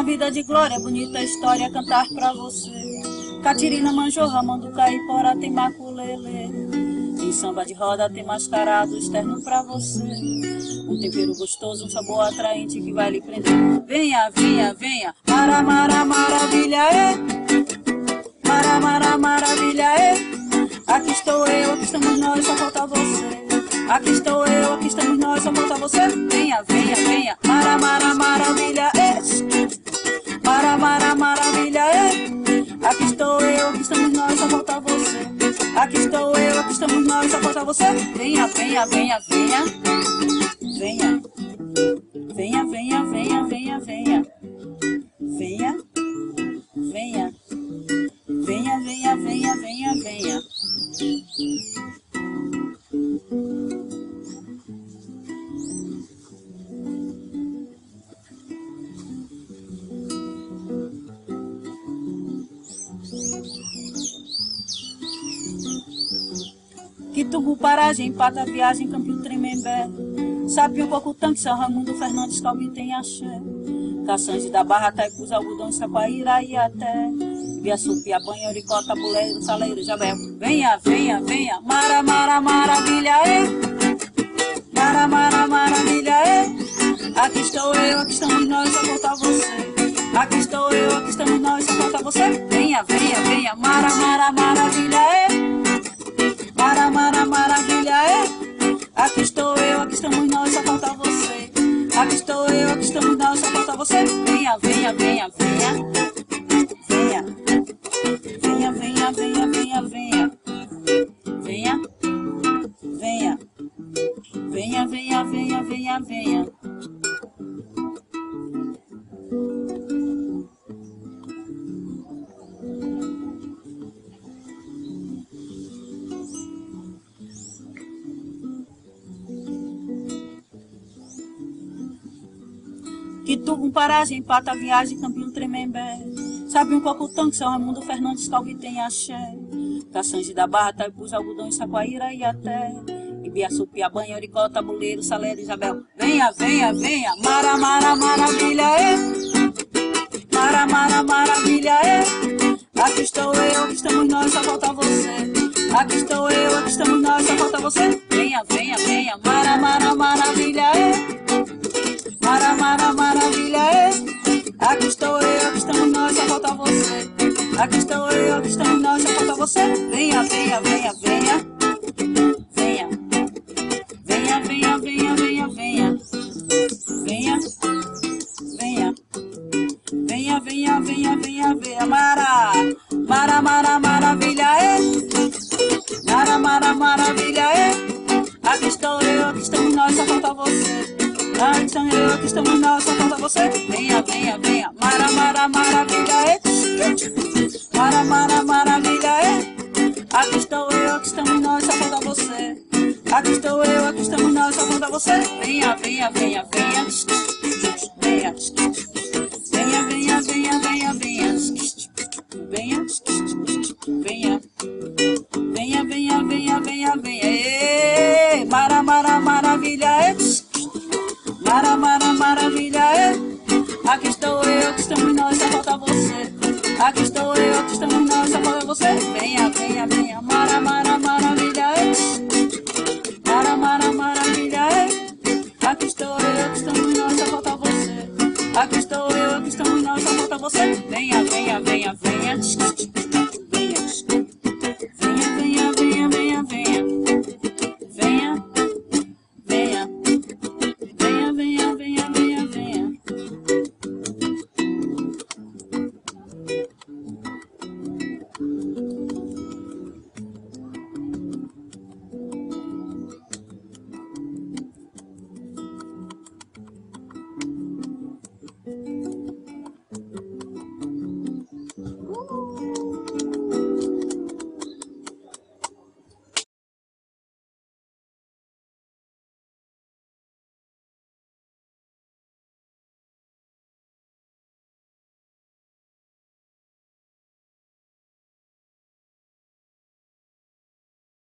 vida de glória, bonita história cantar pra você. Catirina, Manjorra, Manduca e Porá tem maculele. Em samba de roda tem mascarado externo pra você. Um tempero gostoso, um sabor atraente que vai lhe prender. Venha, venha, venha, mara, mara, maravilha, é. Mara, mara, maravilha, é. Aqui estou eu, aqui estamos nós, só falta você. Aqui estou eu, aqui estamos nós, só falta você. Venha, venha, venha, mara, mara, maravilha, é. Mara, mara, maravilha, é. Aqui estou eu, aqui estamos nós, só falta você. Aqui estou eu, aqui estamos nós, só falta você. Venha, venha, venha, venha. Venha. Venha, venha, venha, venha, venha. Venha. Venha. Venha, venha, venha, venha, venha. Quitubu, Paragem, Pata, Viagem, Campinho, Tremembé, Sapinho, Cocutanque, São Raimundo, Fernandes, Calbi, tem Axé, Caçange da Barra, Taicus, Algodão, Saquaíra e até Ibiaçu, Piabanha, Oricó, Tabuleiro, Saleiro, Jabel. Venha, venha, venha, mara, mara, maravilha, é. Mara, mara, maravilha, é. Aqui estou eu, aqui estamos nós, só falta você. Aqui estou eu, aqui estamos nós, só falta você. Venha, venha, venha, mara, mara, maravilha, é. Mara, mara, maravilha, é. Aqui estou eu, aqui estamos nós, só falta você. Aqui estou eu, aqui estamos nós, só falta você. Venha, venha, venha, venha. Venha. Venha, venha, venha, venha, venha. Venha. Venha. Venha, venha, venha, venha, venha. Quitubu, Paragem, Pata, Viagem, Campinho, Tremembé, Sabe um Cocutanque, São Raimundo, Fernandes, Calbi, tem Axé, Caçange da Barra, Taipus, Algodão, Saquaíra e até Ibiaçu, Piabanha, Oricó, Tabuleiro, Saleiro, Isabel. Venha, venha, venha, mara, mara, maravilha, é. Mara, mara, maravilha, é. Aqui estou eu, aqui estamos nós, só falta você. Aqui estou eu, aqui estamos nós, só falta você. Venha, venha, venha, mara, mara, maravilha, é. Mara, mara, maravilha, é. Aqui estou eu, aqui estamos nós, só falta você. Aqui estou eu, aqui estamos nós, só falta você. Venha, venha, venha, venha. Venha. Venha, venha, venha, venha, venha. Venha. Venha. Venha, venha, venha, venha, venha. Mara, mara, mara, maravilha, é. Mara, mara, maravilha, é. Aqui estou eu, aqui estamos nós, só falta você. Aqui estou eu, aqui estamos nós, só falta você. Venha, venha, venha, mara, mara, maravilha, é. Mara, mara, maravilha, é. Aqui estou eu, aqui estamos nós, só falta você. Aqui estou eu, aqui estamos nós, só falta você. Venha, venha, venha, venha. Venha. Venha, venha, venha, venha, venha. Venha. Venha. Venha, venha, venha, venha, venha.